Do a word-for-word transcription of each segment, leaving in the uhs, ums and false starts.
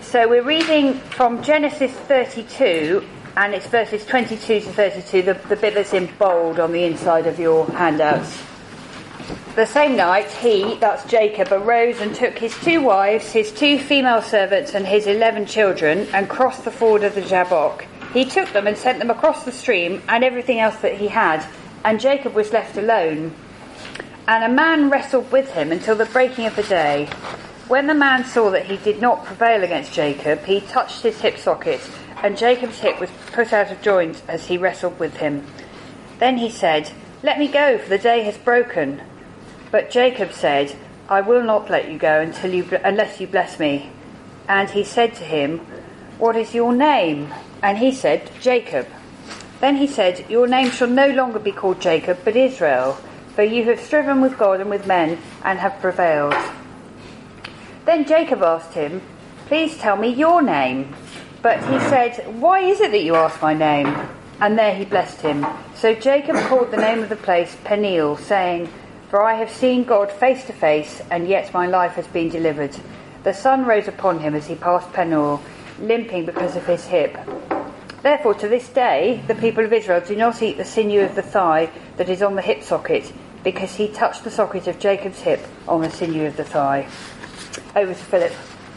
So we're reading from Genesis thirty-two, and it's verses twenty-two to thirty-two, the, the bit that's in bold on the inside of your handouts. The same night he, that's Jacob, arose and took his two wives, his two female servants and his eleven children, and crossed the ford of the Jabbok. He took them and sent them across the stream and everything else that he had, and Jacob was left alone. And a man wrestled with him until the breaking of the day. When the man saw that he did not prevail against Jacob, he touched his hip socket, and Jacob's hip was put out of joint as he wrestled with him. Then he said, "Let me go, for the day has broken." But Jacob said, "I will not let you go until you, unless you bless me." And he said to him, "What is your name?" And he said, "Jacob." Then he said, "Your name shall no longer be called Jacob, but Israel, for you have striven with God and with men, and have prevailed." Then Jacob asked him, "Please tell me your name." But he said, "Why is it that you ask my name?" And there he blessed him. So Jacob called the name of the place Peniel, saying, "For I have seen God face to face, and yet my life has been delivered." The sun rose upon him as he passed Peniel, limping because of his hip. Therefore to this day the people of Israel do not eat the sinew of the thigh that is on the hip socket, because he touched the socket of Jacob's hip on the sinew of the thigh. Over to Philip.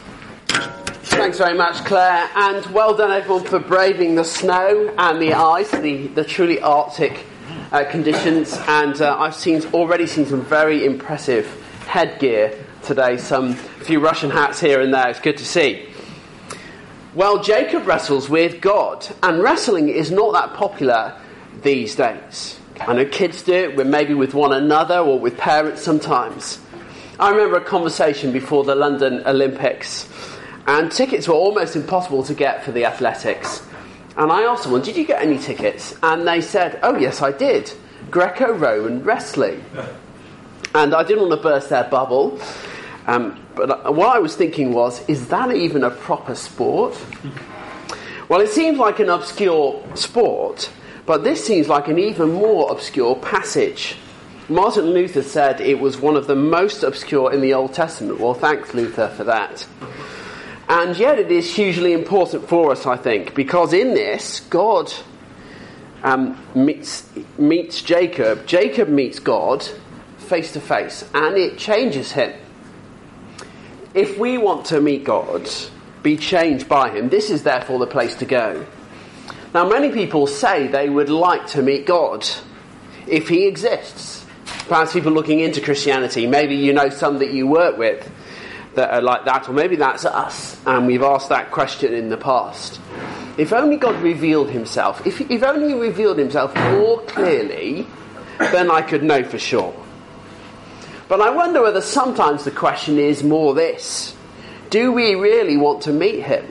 Thanks very much, Claire, and well done everyone for braving the snow and the ice, the, the truly Arctic uh, conditions, and uh, I've seen already seen some very impressive headgear today, some few Russian hats here and there. It's good to see. Well, Jacob wrestles with God, and wrestling is not that popular these days. I know kids do it, maybe with one another or with parents sometimes. I remember a conversation before the London Olympics, and tickets were almost impossible to get for the athletics. And I asked someone, "Did you get any tickets?" And they said, "Oh yes, I did. Greco-Roman wrestling." And I didn't want to burst their bubble. Um, but what I was thinking was, is that even a proper sport? Well, it seems like an obscure sport, but this seems like an even more obscure passage. Martin Luther said it was one of the most obscure in the Old Testament. Well, thanks, Luther, for that. And yet it is hugely important for us, I think, because in this, God um, meets, meets Jacob. Jacob meets God face to face, and it changes him. If we want to meet God, be changed by him, this is therefore the place to go. Now, many people say they would like to meet God if he exists. Perhaps people looking into Christianity, maybe you know some that you work with that are like that, or maybe that's us, and we've asked that question in the past. If only God revealed himself, if, if only he revealed himself more clearly, then I could know for sure. But I wonder whether sometimes the question is more this: do we really want to meet him?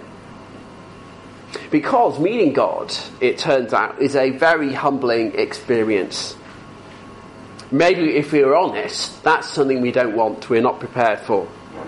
Because meeting God, it turns out, is a very humbling experience. Maybe if we're honest, that's something we don't want, we're not prepared for.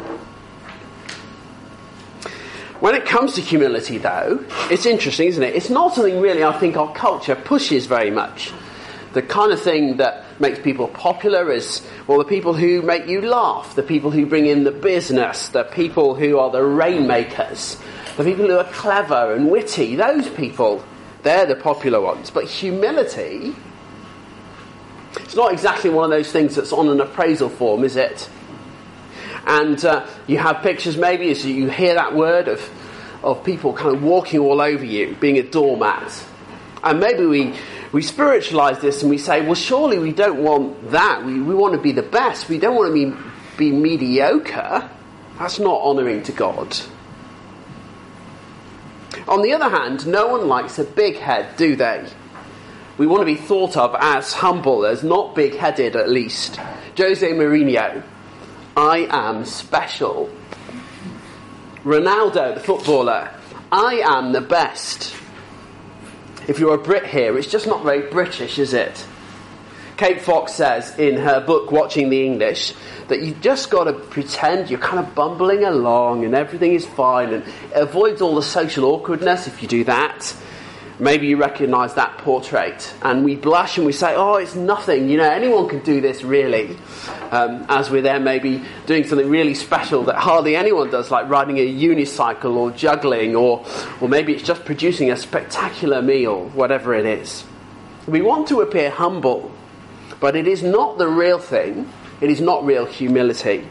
When it comes to humility, though, it's interesting, isn't it? It's not something really I think our culture pushes very much. The kind of thing that makes people popular is, well, the people who make you laugh, the people who bring in the business, the people who are the rainmakers, the people who are clever and witty, those people, they're the popular ones. But humility, it's not exactly one of those things that's on an appraisal form, is it? And uh, you have pictures maybe as you hear that word of, of people kind of walking all over you, being a doormat. And maybe we, we spiritualise this and we say, well, surely we don't want that. We, we want to be the best. We don't want to be, be mediocre. That's not honouring to God. On the other hand, no one likes a big head, do they? We want to be thought of as humble, as not big-headed at least. Jose Mourinho, I am special. Ronaldo, the footballer, I am the best. If you're a Brit here, it's just not very British, is it? Kate Fox says in her book, Watching the English, that you've just got to pretend you're kind of bumbling along and everything is fine, and it avoids all the social awkwardness if you do that. Maybe you recognise that portrait, and we blush and we say, oh, it's nothing, you know, anyone can do this really. Um, as we're there maybe doing something really special that hardly anyone does, like riding a unicycle or juggling, or, or maybe it's just producing a spectacular meal, whatever it is. We want to appear humble, but it is not the real thing. It is not real humility.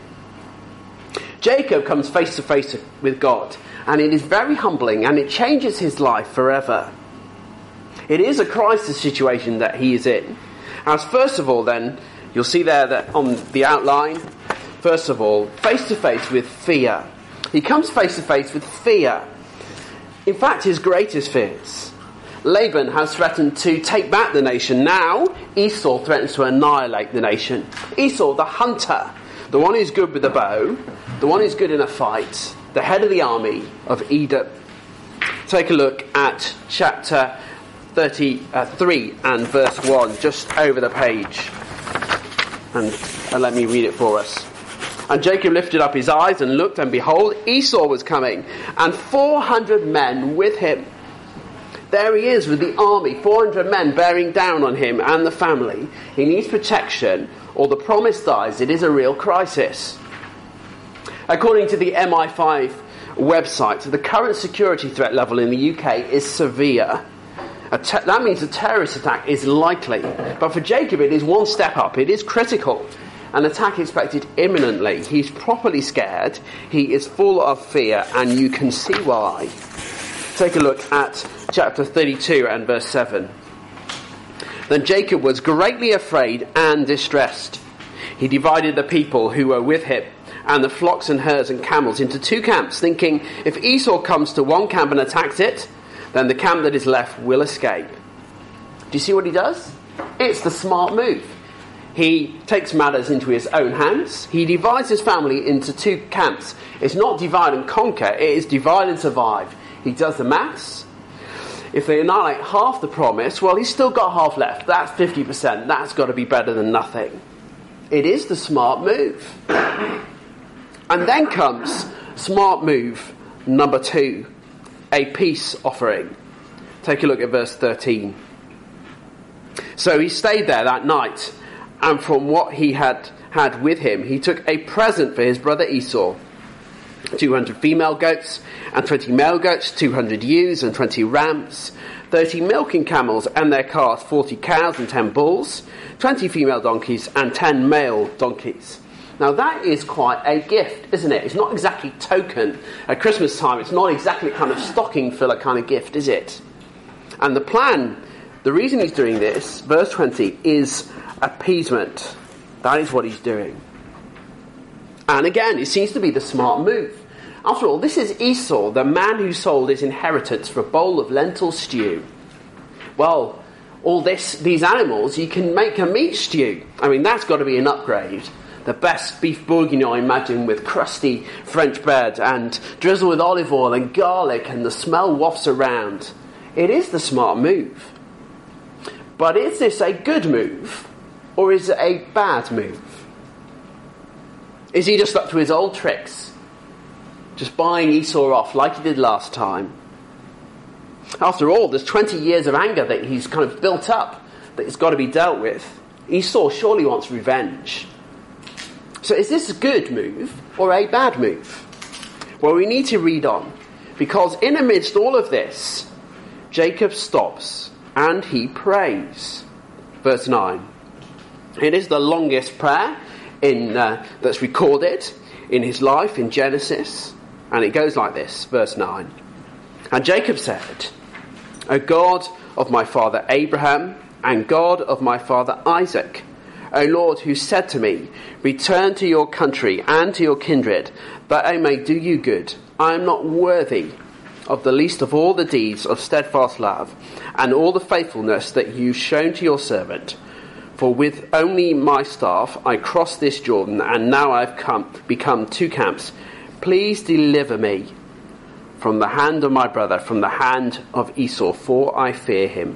Jacob comes face to face with God, and it is very humbling, and it changes his life forever. It is a crisis situation that he is in. As first of all then, you'll see there that on the outline, first of all, face to face with fear. He comes face to face with fear. In fact, his greatest fears. Laban has threatened to take back the nation. Now, Esau threatens to annihilate the nation. Esau, the hunter, the one who's good with the bow, the one who's good in a fight, the head of the army of Edom. Take a look at chapter thirty-three and verse one, just over the page. And, and let me read it for us. And Jacob lifted up his eyes and looked, and behold, Esau was coming, and four hundred men with him. There he is with the army, four hundred men bearing down on him and the family. He needs protection, or the promise dies. It is a real crisis. According to the M I five website, the current security threat level in the U K is severe. A te- that means a terrorist attack is likely. But for Jacob, it is one step up. It is critical. An attack expected imminently. He's properly scared. He is full of fear, and you can see why. Take a look at chapter thirty-two and verse seven. Then Jacob was greatly afraid and distressed. He divided the people who were with him and the flocks and herds and camels into two camps, thinking, if Esau comes to one camp and attacks it, then the camp that is left will escape. Do you see what he does? It's the smart move. He takes matters into his own hands. He divides his family into two camps. It's not divide and conquer, it is divide and survive. He does the maths. If they annihilate half the promise, well, he's still got half left. That's fifty percent. That's got to be better than nothing. It is the smart move. And then comes smart move number two, a peace offering. Take a look at verse thirteen. So he stayed there that night, and from what he had had with him, he took a present for his brother Esau. two hundred female goats and twenty male goats, two hundred ewes and twenty rams, thirty milking camels and their calves, forty cows and ten bulls, twenty female donkeys and ten male donkeys. Now that is quite a gift, isn't it? It's not exactly token. At Christmas time, it's not exactly kind of stocking filler kind of gift, is it? And the plan, the reason he's doing this, verse twenty, is appeasement. That is what he's doing. And again, it seems to be the smart move. After all, this is Esau, the man who sold his inheritance for a bowl of lentil stew. Well, all this, these animals, you can make a meat stew. I mean, that's got to be an upgrade. The best beef bourguignon, I imagine, with crusty French bread and drizzle with olive oil and garlic, and the smell wafts around. It is the smart move. But is this a good move, or is it a bad move? Is he just up to his old tricks? Just buying Esau off like he did last time? After all, there's twenty years of anger that he's kind of built up that has got to be dealt with. Esau surely wants revenge. So is this a good move or a bad move? Well, we need to read on, because in amidst all of this, Jacob stops and he prays. Verse nine. It is the longest prayer in uh, that's recorded in his life in Genesis, and it goes like this, verse nine. And Jacob said, O God of my father Abraham and God of my father Isaac, O Lord, who said to me, return to your country and to your kindred, that I may do you good. I am not worthy of the least of all the deeds of steadfast love and all the faithfulness that you've shown to your servant. For with only my staff I crossed this Jordan, and now I've come become two camps. Please deliver me from the hand of my brother, from the hand of Esau, for I fear him.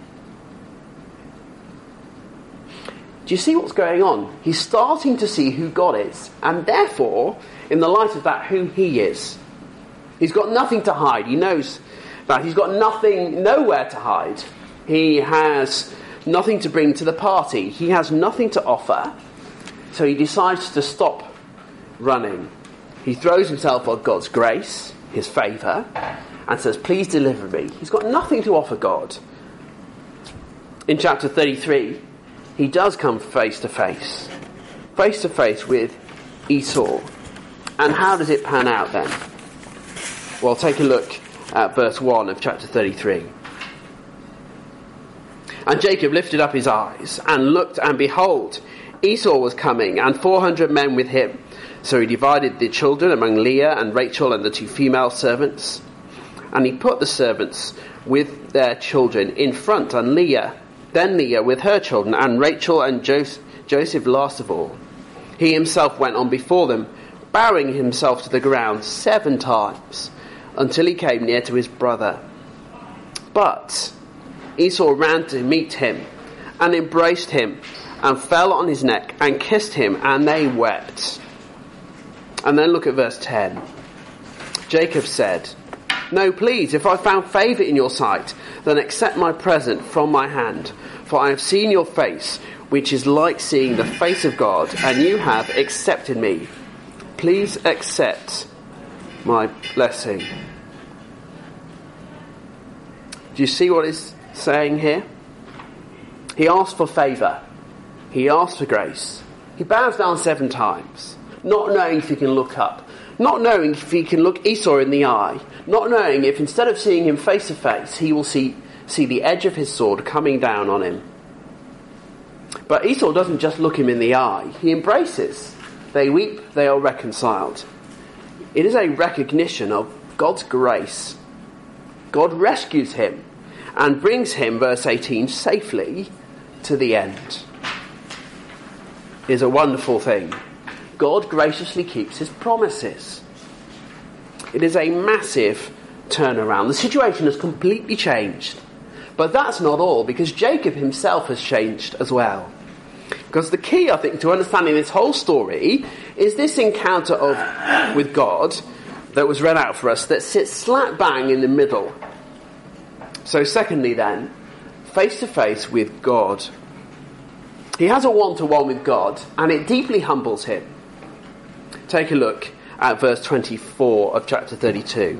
Do you see what's going on? He's starting to see who God is, and therefore, in the light of that, who he is. He's got nothing to hide. He knows That he's got nothing, nowhere to hide. He has nothing to bring to the party. He has nothing to offer. So he decides to stop running. He throws himself on God's grace, his favour, and says, please deliver me. He's got nothing to offer God. In chapter thirty-three, he does come face to face. Face to face with Esau. And how does it pan out then? Well, take a look at verse one of chapter thirty-three. And Jacob lifted up his eyes and looked, and behold, Esau was coming, and four hundred men with him. So he divided the children among Leah and Rachel and the two female servants. And he put the servants with their children in front, and Leah, then Leah with her children, and Rachel and Joseph last of all. He himself went on before them, bowing himself to the ground seven times, until he came near to his brother. But Esau ran to meet him, and embraced him, and fell on his neck, and kissed him, and they wept. And then look at verse ten. Jacob said, no, please, if I found favour in your sight, then accept my present from my hand. For I have seen your face, which is like seeing the face of God, and you have accepted me. Please accept my blessing. Do you see what he's saying here? He asked for favour. He asked for grace. He bows down seven times, not knowing if he can look up, not knowing if he can look Esau in the eye, not knowing if instead of seeing him face to face, he will see, see the edge of his sword coming down on him. But Esau doesn't just look him in the eye, he embraces. They weep, they are reconciled. It is a recognition of God's grace. God rescues him and brings him, verse eighteen, safely to the end. It is a wonderful thing. God graciously keeps his promises. It is a massive turnaround. The situation has completely changed. But that's not all, because Jacob himself has changed as well. Because the key, I think, to understanding this whole story is this encounter of with God that was read out for us that sits slap bang in the middle. So secondly then, face to face with God. He has a one-to-one with God, and it deeply humbles him. Take a look at verse twenty-four of chapter thirty-two.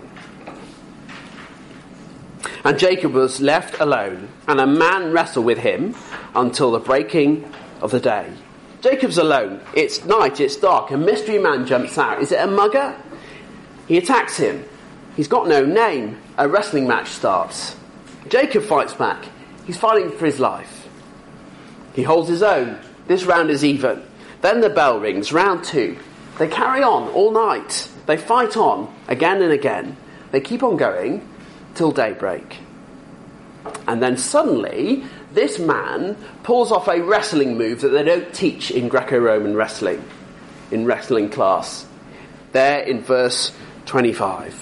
And Jacob was left alone, and a man wrestled with him until the breaking of the day. Jacob's alone. It's night, it's dark. A mystery man jumps out. Is it a mugger? He attacks him. He's got no name. A wrestling match starts. Jacob fights back. He's fighting for his life. He holds his own. This round is even. Then the bell rings. Round two. They carry on all night. They fight on again and again. They keep on going till daybreak. And then suddenly, this man pulls off a wrestling move that they don't teach in Greco-Roman wrestling, in wrestling class. There in verse twenty-five.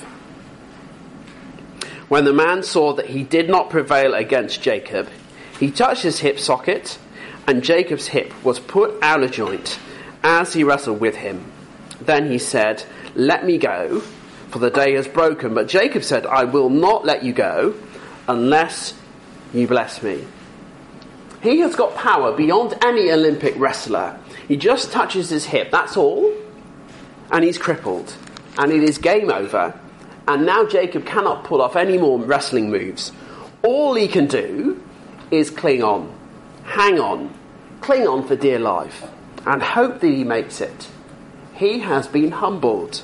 When the man saw that he did not prevail against Jacob, he touched his hip socket, and Jacob's hip was put out of joint as he wrestled with him. Then he said, let me go, for the day has broken. But Jacob said, I will not let you go unless you bless me. He has got power beyond any Olympic wrestler. He just touches his hip, that's all, and he's crippled. And it is game over. And now Jacob cannot pull off any more wrestling moves. All he can do is cling on, hang on, cling on for dear life, and hope that he makes it. He has been humbled.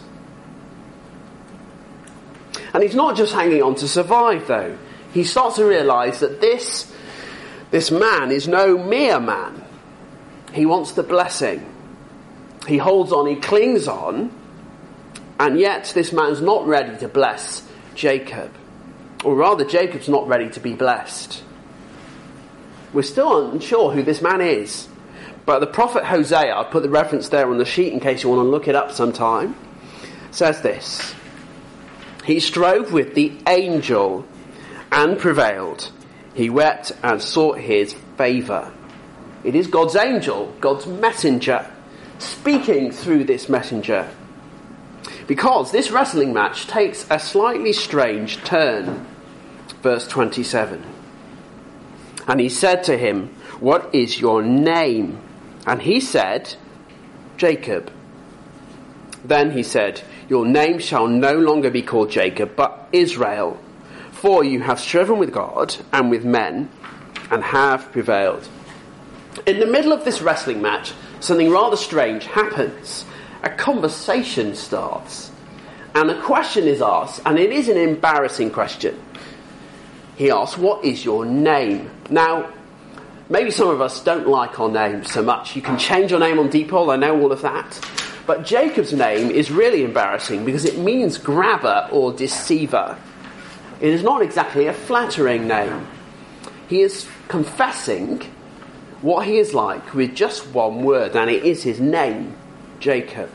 And he's not just hanging on to survive, though. He starts to realise that this, this man is no mere man. He wants the blessing. He holds on, he clings on, and yet this man's not ready to bless Jacob. Or rather, Jacob's not ready to be blessed. We're still unsure who this man is. But the prophet Hosea, I'll put the reference there on the sheet in case you want to look it up sometime, says this. He strove with the angel and prevailed. He wept and sought his favour. It is God's angel, God's messenger, speaking through this messenger. Because this wrestling match takes a slightly strange turn. Verse twenty-seven. And he said to him, "What is your name?" And he said, "Jacob." Then he said, "Your name shall no longer be called Jacob, but Israel, for you have striven with God and with men, and have prevailed." In the middle of this wrestling match, something rather strange happens. A conversation starts, and a question is asked, and it is an embarrassing question. He asks, "What is your name?" Now, maybe some of us don't like our names so much. You can change your name on Deepol, I know all of that. But Jacob's name is really embarrassing because it means grabber or deceiver. It is not exactly a flattering name. He is confessing what he is like with just one word, and it is his name, Jacob.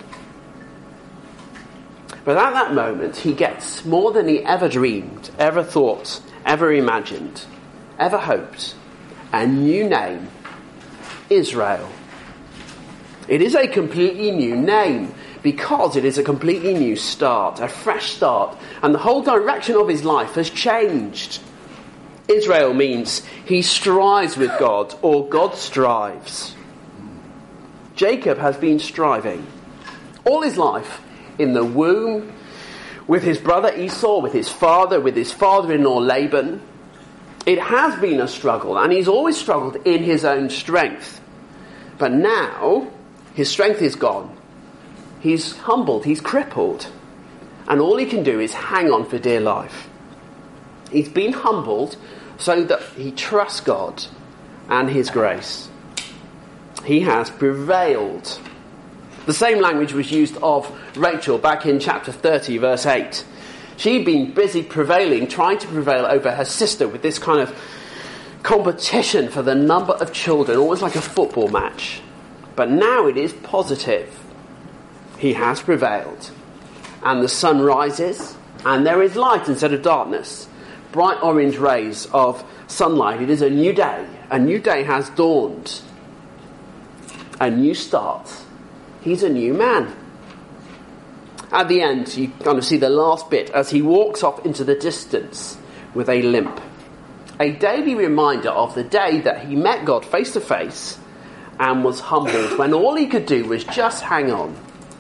But at that moment, he gets more than he ever dreamed, ever thought, ever imagined, ever hoped. A new name, Israel. It is a completely new name because it is a completely new start, a fresh start, and the whole direction of his life has changed. Israel means he strives with God, or God strives. Jacob has been striving all his life in the womb, with his brother Esau, with his father, with his father-in-law Laban. It has been a struggle, and he's always struggled in his own strength. But now, his strength is gone. He's humbled, he's crippled, and all he can do is hang on for dear life. He's been humbled so that he trusts God and his grace. He has prevailed. The same language was used of Rachel back in chapter thirty, verse eight. She'd been busy prevailing, trying to prevail over her sister with this kind of competition for the number of children, almost like a football match. But now it is positive. He has prevailed. And the sun rises, and there is light instead of darkness. Bright orange rays of sunlight. It is a new day. A new day has dawned. A new start. He's a new man. At the end, you kind of see the last bit as he walks off into the distance with a limp. A daily reminder of the day that he met God face to face and was humbled when all he could do was just hang on.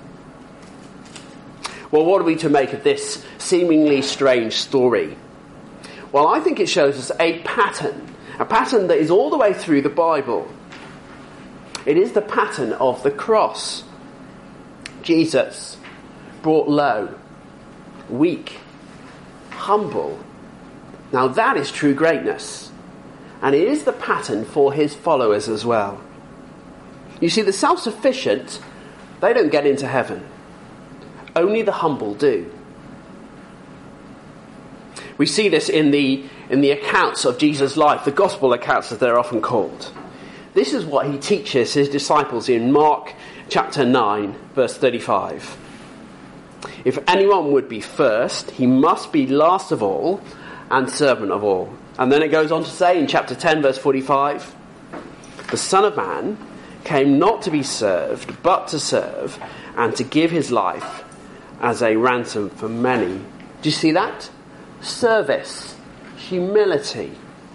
Well, what are we to make of this seemingly strange story? Well, I think it shows us a pattern, a pattern that is all the way through the Bible. It is the pattern of the cross. Jesus, brought low, weak, humble. Now that is true greatness. And it is the pattern for his followers as well. You see, the self-sufficient, they don't get into heaven. Only the humble do. We see this in the in the accounts of Jesus' life, the gospel accounts as they're often called. This is what he teaches his disciples in Mark chapter nine, verse thirty-five. If anyone would be first, he must be last of all and servant of all. And then it goes on to say in chapter ten, verse forty-five, the Son of Man came not to be served, but to serve, and to give his life as a ransom for many. Do you see that? Service, humility.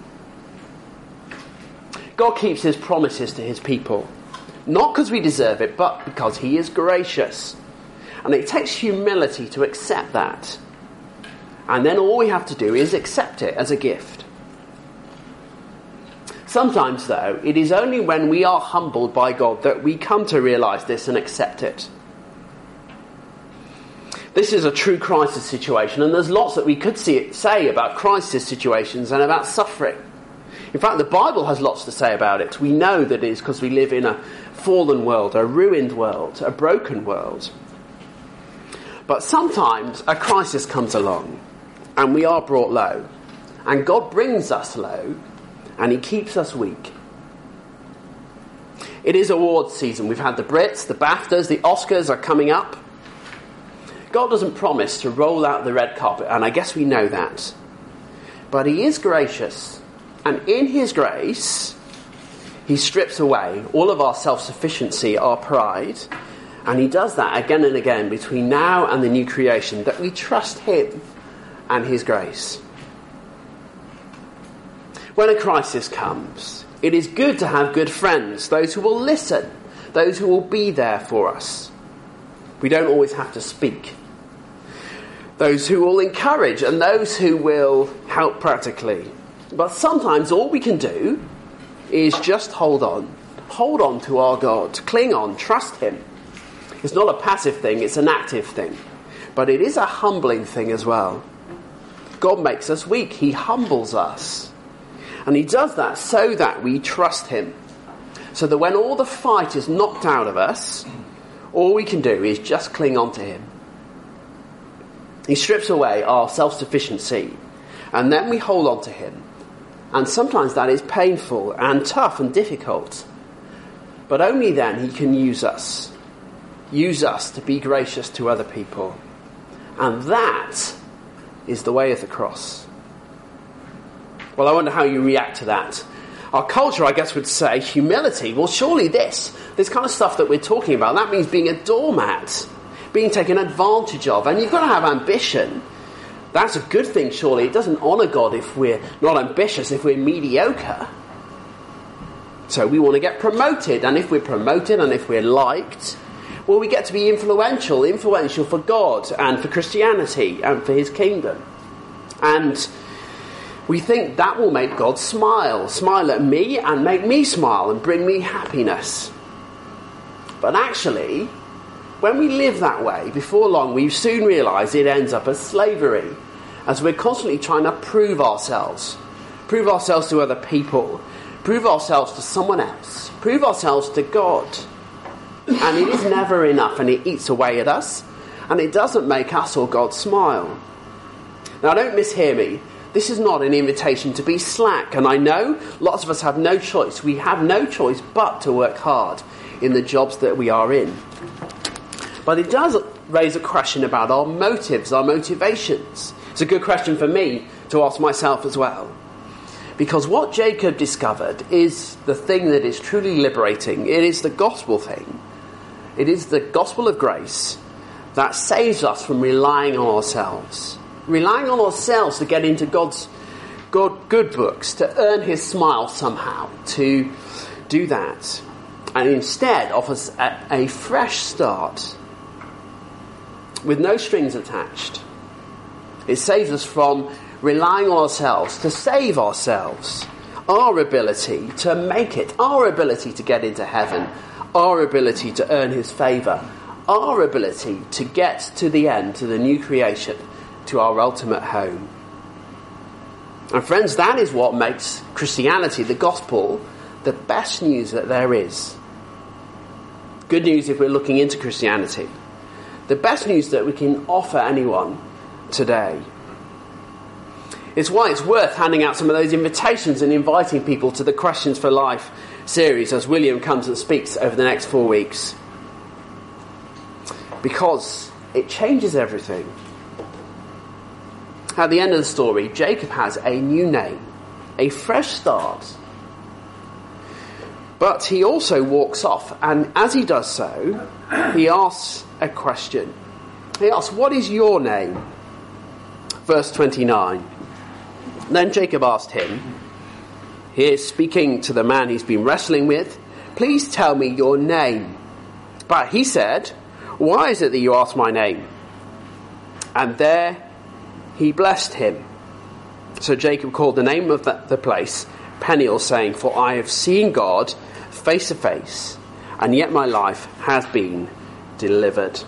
God keeps his promises to his people, not because we deserve it, but because he is gracious. And it takes humility to accept that. And then all we have to do is accept it as a gift. Sometimes, though, it is only when we are humbled by God that we come to realise this and accept it. This is a true crisis situation, and there's lots that we could see, say about crisis situations and about suffering. In fact, the Bible has lots to say about it. We know that it is because we live in a fallen world, a ruined world, a broken world. But sometimes a crisis comes along, and we are brought low. And God brings us low, and he keeps us weak. It is awards season. We've had the Brits, the BAFTAs, the Oscars are coming up. God doesn't promise to roll out the red carpet, and I guess we know that. But he is gracious, and in his grace, he strips away all of our self-sufficiency, our pride, and he does that again and again between now and the new creation, that we trust him and his grace. When a crisis comes, it is good to have good friends, those who will listen, those who will be there for us. We don't always have to speak. Those who will encourage and those who will help practically. But sometimes all we can do is just hold on. Hold on to our God. Cling on. Trust him. It's not a passive thing, it's an active thing. But it is a humbling thing as well. God makes us weak. He humbles us. And he does that so that we trust him. So that when all the fight is knocked out of us, all we can do is just cling on to him. He strips away our self-sufficiency. And then we hold on to him. And sometimes that is painful and tough and difficult. But only then he can use us. Use us to be gracious to other people. And that is the way of the cross. Well, I wonder how you react to that. Our culture, I guess, would say humility. Well, surely this, this kind of stuff that we're talking about, that means being a doormat, being taken advantage of. And you've got to have ambition. That's a good thing, surely. It doesn't honour God if we're not ambitious, if we're mediocre. So we want to get promoted. And if we're promoted and if we're liked, well, we get to be influential, influential for God and for Christianity and for his kingdom. And we think that will make God smile, smile at me and make me smile and bring me happiness. But actually, when we live that way, before long, we soon realise it ends up as slavery, as we're constantly trying to prove ourselves, prove ourselves to other people, prove ourselves to someone else, prove ourselves to God. And it is never enough, and it eats away at us, and it doesn't make us or God smile. Now, don't mishear me. This is not an invitation to be slack, and I know lots of us have no choice. We have no choice but to work hard in the jobs that we are in. But it does raise a question about our motives, our motivations. It's a good question for me to ask myself as well. Because what Jacob discovered is the thing that is truly liberating. It is the gospel thing. It is the gospel of grace that saves us from relying on ourselves. Relying on ourselves to get into God's God, good books, to earn his smile somehow, to do that. And instead offers a, a fresh start with no strings attached. It saves us from relying on ourselves to save ourselves, our ability to make it, our ability to get into heaven, our ability to earn his favour, our ability to get to the end, to the new creation, to our ultimate home. And friends, that is what makes Christianity, the gospel, the best news that there is. Good news if we're looking into Christianity. The best news that we can offer anyone today. It's why it's worth handing out some of those invitations and inviting people to the Questions for Life series as William comes and speaks over the next four weeks. Because it changes everything. At the end of the story, Jacob has a new name, a fresh start. But he also walks off, and as he does so, he asks a question. He asks, "What is your name?" Verse twenty-nine. Then Jacob asked him, he is speaking to the man he's been wrestling with, "Please tell me your name." But he said, "Why is it that you ask my name?" And there he blessed him. So Jacob called the name of the, the place Peniel, saying, "For I have seen God face to face, and yet my life has been delivered."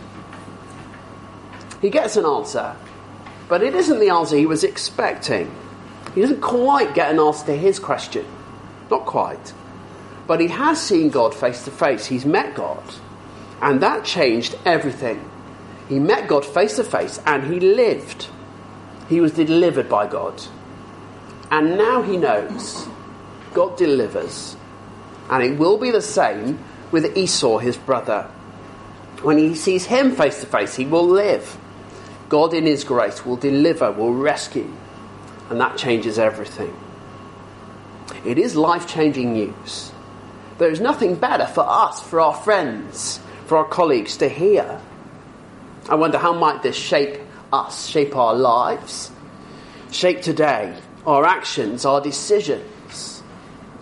He gets an answer, but it isn't the answer he was expecting. He doesn't quite get an answer to his question. Not quite. But he has seen God face to face. He's met God. And that changed everything. He met God face to face and he lived. He was delivered by God. And now he knows God delivers. And it will be the same with Esau, his brother. When he sees him face to face, he will live. God in his grace will deliver, will rescue. And that changes everything. It is life-changing news. There is nothing better for us, for our friends, for our colleagues to hear. I wonder, how might this shape us, shape our lives, shape today, our actions, our decisions?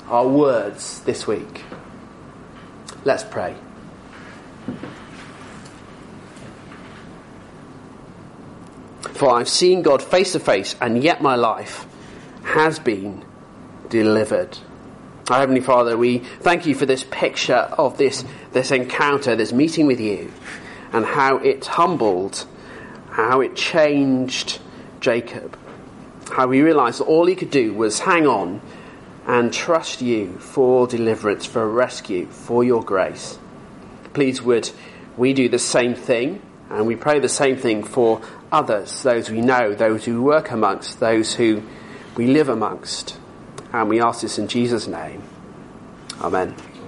our words this week. Let's pray. For I've seen God face to face, and yet my life has been delivered. Our Heavenly Father, we thank you for this picture of this, this encounter, this meeting with you, and how it humbled, how it changed Jacob. How we realised that all he could do was hang on and trust you for deliverance, for rescue, for your grace. Please would we do the same thing, and we pray the same thing for others, those we know, those who work amongst, those who we live amongst. And we ask this in Jesus' name. Amen.